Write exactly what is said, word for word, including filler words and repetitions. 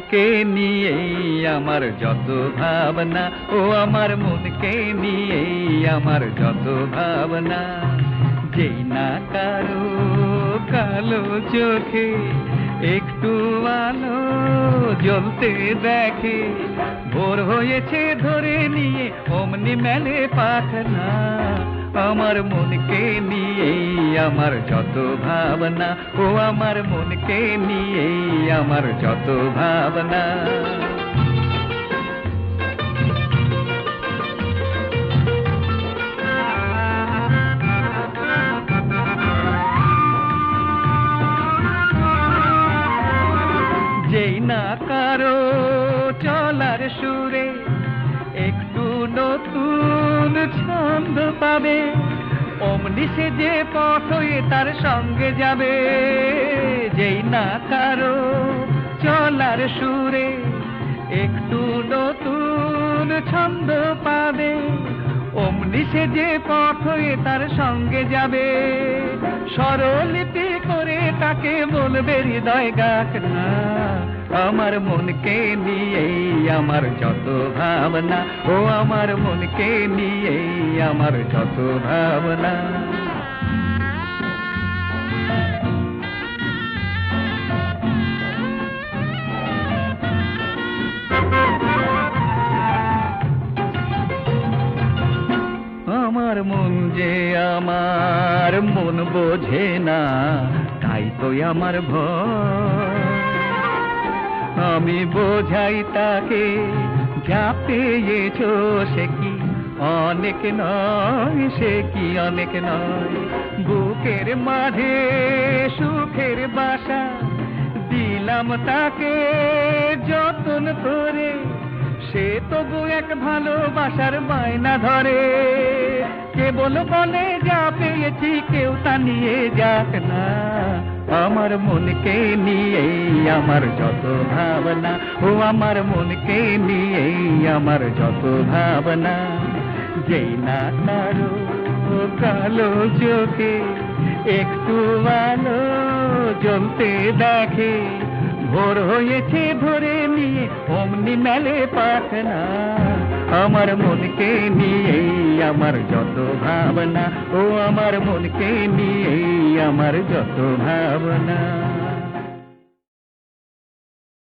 মনকে নিয়েই আমার যত ভাবনা, ও আমার মনকে নিয়েই আমার যত ভাবনা। যেই না কারো কালো চোখে একটু আলো জ্বলতে দেখে, ভোর হয়েছে ধরে নিয়ে অমনি মেলে পাখনা। আমার মনকে নিয়েই আমার যত ভাবনা, ও আমার মনকে নিয়েই আমার যত ভাবনা। যেই না কারো চলার সুরে একটু নতুন ছন্দ পাবে, অমনি সে যে পথ হয়ে তার সঙ্গে যাবে। যেই না কারো চলার সুরে একটু নতুন ছন্দ পাবে, অমনি সে যে পথ হয়ে তার সঙ্গে যাবে। স্বরলিপি করে তাকে বলবে হৃদয় গাক না। আমার মনকে নিয়েই আমার যত ভাবনা, ও আমার মনকে নিয়েই আমার যত ভাবনা। আমার মন যে আমার মন বোঝে না, তাই তো আমার ভয়। আমি বোঝাই তাকে যা পেয়েছ সে কি অনেক নয়, সে কি অনেক নয়। বুকের মাঝে সুখের বাসা দিলাম তাকে যতন করে, সে তবু এক ভালোবাসার বায়না ধরে। কেবল বলে যা পেয়েছি কেউ তা নিয়ে যাক না। আমার মনকে নিয়েই আমার যত ভাবনা, ও আমার মনকে নিয়েই আমার যত ভাবনা। যেই না কারো কালো চোখে একটু আলো জ্বলতে দেখে, ভোর হয়েছে ধরে নিয়ে অমনি মেলে পাখনা। আমার মনকে নিয়েই আমার যত ভাবনা, ও আমার মনকে নিয়েই আমার যত ভাবনা।